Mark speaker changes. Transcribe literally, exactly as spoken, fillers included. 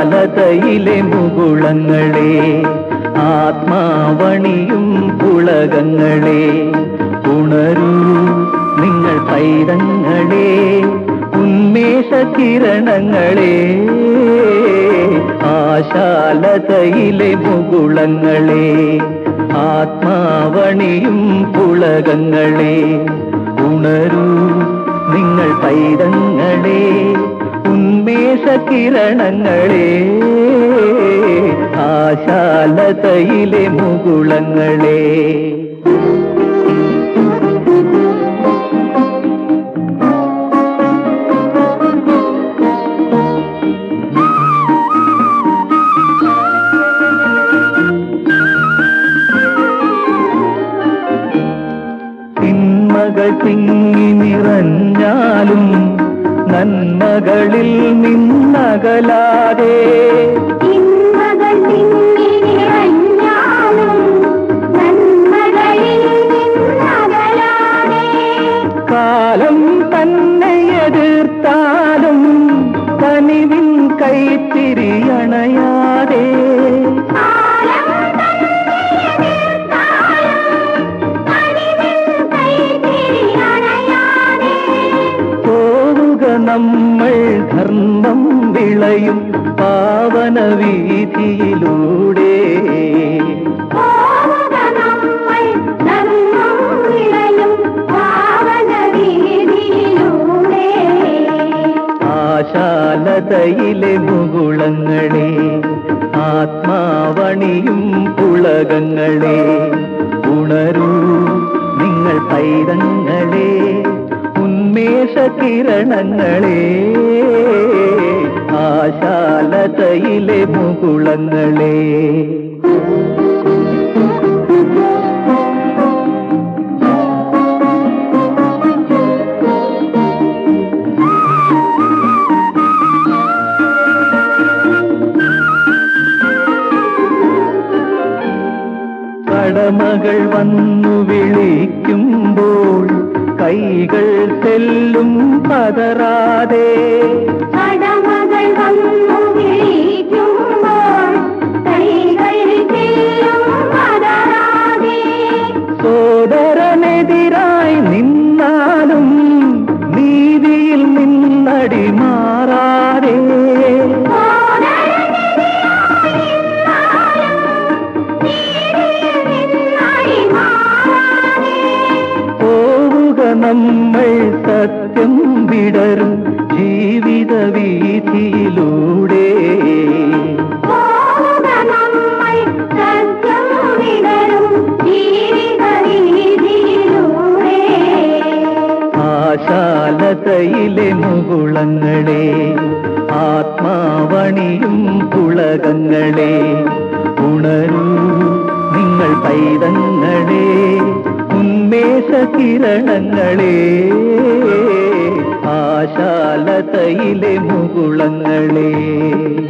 Speaker 1: ആശാലതയിലെ മുകുളങ്ങളെ, ആത്മാവണിയും പുളകങ്ങളെ, ഉണരൂ നിങ്ങൾ പൈതങ്ങളെ, ഉന്മേഷ കിരണങ്ങളെ. ആശാലതയിലെ മുകുളങ്ങളെ, ആത്മാവണിയും പുളകങ്ങളെ, ഉണരൂ നിങ്ങൾ പൈതങ്ങളെ, ഉന്മേഷ കിരണങ്ങളെ. ആശാലതയിലെ മുകുളങ്ങളെ. തിന്മകൾ തിങ്ങി നിറഞ്ഞാലും നന്മകളിൽ നിന്നകലാതെ,
Speaker 2: തിന്മകൾ തിങ്ങി നിറഞ്ഞാലും നന്മകളിൽ നിന്നകലാതെ,
Speaker 1: കാലം തന്നെ എതിർത്താലും കനിവിൻ കൈത്തിരിയണയാതെ, നമ്മൾ ധർമ്മം വിളയും പാവന വീതിയിലൂടെ. ആശാലതയിലെ മുകുളങ്ങളെ, ആത്മാവണിയും പുളകങ്ങളെ, ഉണരൂ നിങ്ങൾ പൈതങ്ങളെ, ഉന്മേഷ കിരണങ്ങളെ. ആശാലതയിലെ മുകുളങ്ങളെ. കടമകൾ വന്നു വിളിക്കുമ്പോൾ കൈകൾ ചെല്ലും പതറാതെ,
Speaker 2: കടമകൾ വന്നു വിളിക്കുമ്പോൾ കൈകൾ ചെല്ലും പതറാതെ,
Speaker 1: സോദരനെതിരായി നിന്നാലും നീതിയിൽ നിന്നടി മാറാതെ, നമ്മൾ സത്യം വിടരും ജീവിത വീതിയിലൂടെ. ആശാലതയിലെ മുകുളങ്ങളെ, ആത്മാവണിയും പുളകങ്ങളെ, ഉണരൂ നിങ്ങൾ പൈതങ്ങളെ, ഉന്മേഷ കിരണങ്ങളെ. ആശാലതയിലെ മുകുളങ്ങളെ.